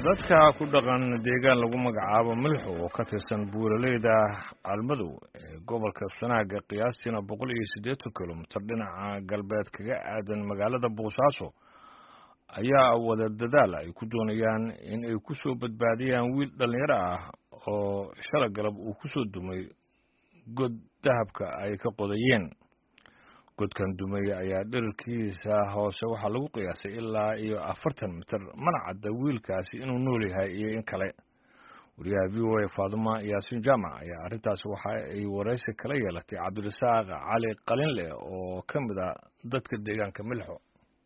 dadka ku dhaqan deegaan lagu magacaabo milxo oo ka tirsan buuraleyda Almadow ee gobolka Sanaaga qiyaastina 180 kilomitir dhinaca galbeed kaga aadan magaalada Boosaaso ayaa wada dadaal ay ku doonayaan in ay ku soo badbaadiyaan wiil dhalinyaro ah oo shalay galab uu ku soo dumay god dahabka ay ka qodayeen. godkan dumay ayaa dhererkiisa hoose waxaa lagu qiyaasay ilaa iyo 40 mitir mana cadda wiilkaasi inuu nool yahay iyo in kale. wariyaha VOA Faaduma Yaasin Jaamac ayaa arrintaas waxa ay wareysi kala yeelatay Cabdirasaaq Cali Qalinle oo ka mid ah dadka deegaanka Milxo.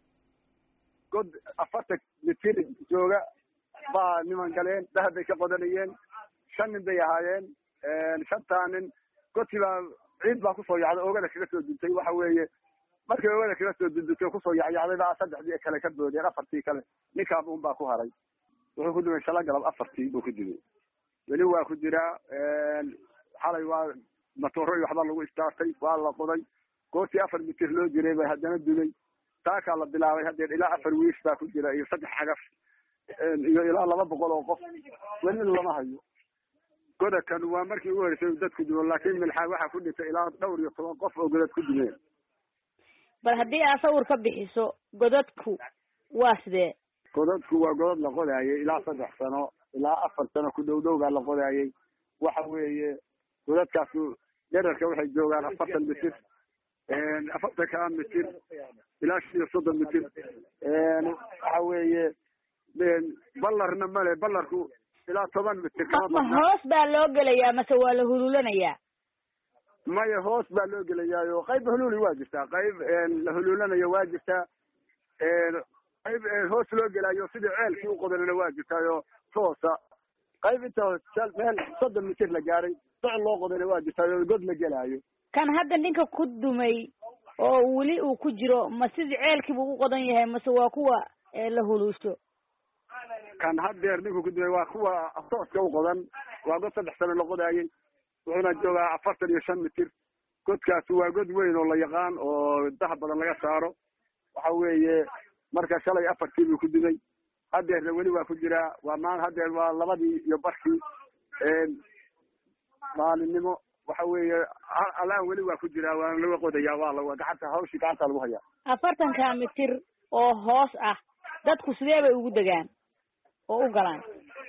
god 40 mitir jooga baa niman galeen dahab bay ka qodanayeen 5 nin bay ahaayeen 5 nin godkiiba ciid baa kusoo yacday oogada kaga soo duntay waxa weeye markii oogada kaga soo duntay kusoo yacday baa saddexdii kale ka boodeen afartii kale ninkaa uun baa ku haray wuxuu ku dumay shalay galab afartii buu ku dumay weli waa ku jiraa xalay waa matooro iyo waxba lagu istaartay waa la qoday goortii 4 mitir loo jiray bay haddana dumay taakaa la bilaabay haddee ilaa 4 wiish baa ku jira iyo 3 xagaf iyo ilaa 200 oo qof weli lama hayo. godakan waa markii ugu horeysay dadku duwan laakiin milxa waxa ku dhintay ilaa dhowr iyo 10 qof oo godad ku dumeen. bal haddii aad sawir ka bixiso godadku waa sidee? godadku waa godad la qodaayay ilaa 3 sano ilaa 4 sano ku dhow baa la qodaayay waxa weeye godadkaas dhererka waxay joogaan 40 mitir 40 mitir ilaa 30 mitir waxa weeye ballarna male ballarku ilaa 10 mitir ma hoos baa loo gelayaa mase waa la hululanayaa? maya hoos baa loo gelayaayo qayb hululi waa jirtaa qayb la hululanayo waa jirtaa qayb hoos loo gelayo sidii ceelkii u qodanana waa jirtaayo toosa qayb inta meel 30 mitir la gaaray socod loo qodana waa jirtaayo god la gelaayo. kan hadda ninka ku dumay oo weli uu ku jiro ma sidii ceelkii buu u qodan yahay mase waa kuwa la huluusho? kan haddeer ninku ku dumay waa kuwa tooska u qodan waa god 3 sano la qodaayay wuxuuna joogaa 45 mitir godkaasi waa god weyn oo la yaqaan oo dahab badan laga saaro waxa weeye marka shalay 4 buu ku dumay haddeerna weli waa ku jiraa waa maan haddeer waa 2 iyo barkii maalinimo waxa weeye alaan weli waa ku jiraa waana laga qodayaa waa la gacanta hawshii gacanta lagu hayaa. 40 mitir oo hoos ah dadku sidee bay ugu degaan oo u galaan?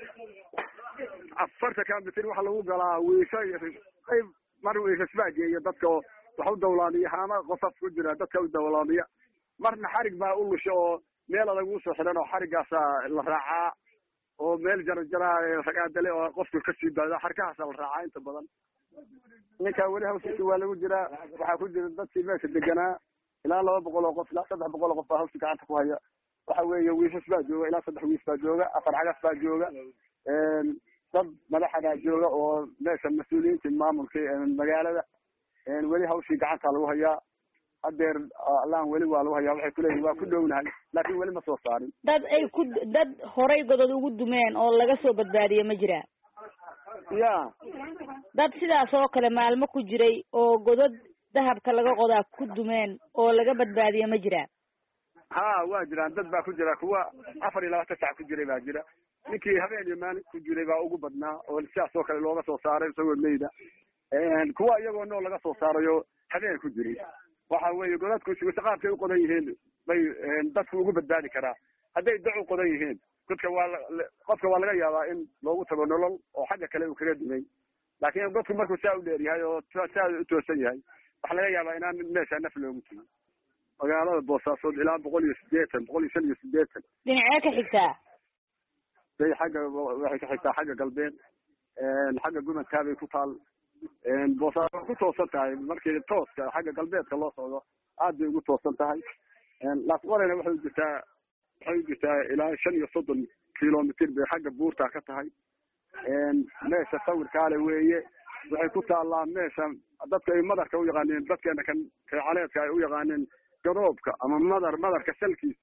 40 mitir waxa lagu galaa wiisha iyo qayb mar wiishasbaaga iyo dadka waxa u dawlaaniya haama qofaf ku jira dadka u dawlaaniya marna xarig baa u lusho oo meel adag u soo xiran oo xarigaas la raacaa oo meel jarjara ragaadale oo qofku ka sii baado xarkahaas la raacaa inta badan. ninka weli hawshiisa waa lagu jiraa waxa ku jira dadkii meesha deganaa ilaa 200 oo qof ilaa 300 qof baa hawsha gacanta ku haya waxa weeye wiishas baa jooga ilaa 3 wiish baa jooga 4 xagaf baa jooga dad madaxda jooga oo meesha mas'uuliyiinta maamulka magaalada weli hawshii gacanta lagu hayaa haddeer alaan weli waa lagu hayaa waxay ku leeyihiin waa ku dhownahay laakiin weli ma soo saarin. dad horay godad ugu dumeen oo laga soo badbaadiyay ma jiraa? ya dad sidaas oo kale maalmo ku jiray oo godad dahabka laga qodaa ku dumeen oo laga badbaadiyay ma jiraa? ha waa jiraan dad baa ku jira kuwa 24 saac ku jiray baa jira ninkii habeen iyo maalin ku jiray baa ugu badnaa oo sidaas oo kale looga soo saaray isagoo meeyda kuwa iyagoo noo laga soo saarayo habeen ku jiray waxa weeye godadku shaqaadkay u qodan yihiin bay dadku ugu badbaadi karaa hadday dacu qodan yihiin godka qofka waa laga yaabaa in loogu tago nolol oo xagga kale uu kaga dumay laakiin godku markuu saa u dheer yahay oo saa u toosan yahay waxa laga yaabaa inaan meesha naf loogu tago. magaalada Boosaaso ilaa 180 dhinacee ka xigtaa? bay xagga waxay ka xigtaa xagga galbeed xagga gumanka bay ku taal Boosaaso ku toosan tahay markii tooska xagga galbeedka loo socdo aad bay ugu toosan tahay laasqorena waxay jirtaa ilaa 35 kilomitir bay xagga buurta ka tahay meesha sawirkaale weeye waxay ku taalaa meesha dadka ay madarka u yaqaaneen dadkeena kan caleedka ay u yaqaaneen garoobka ama madarka salkiisa.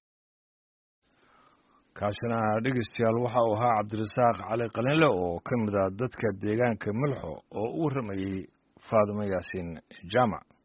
kaasina dhegeystayaal waxa uu ahaa Cabdirasaaq Cali Qalinle oo ka mid ah dadka deegaanka Milxo oo u waramayay Faaduma Yaasin Jaamac.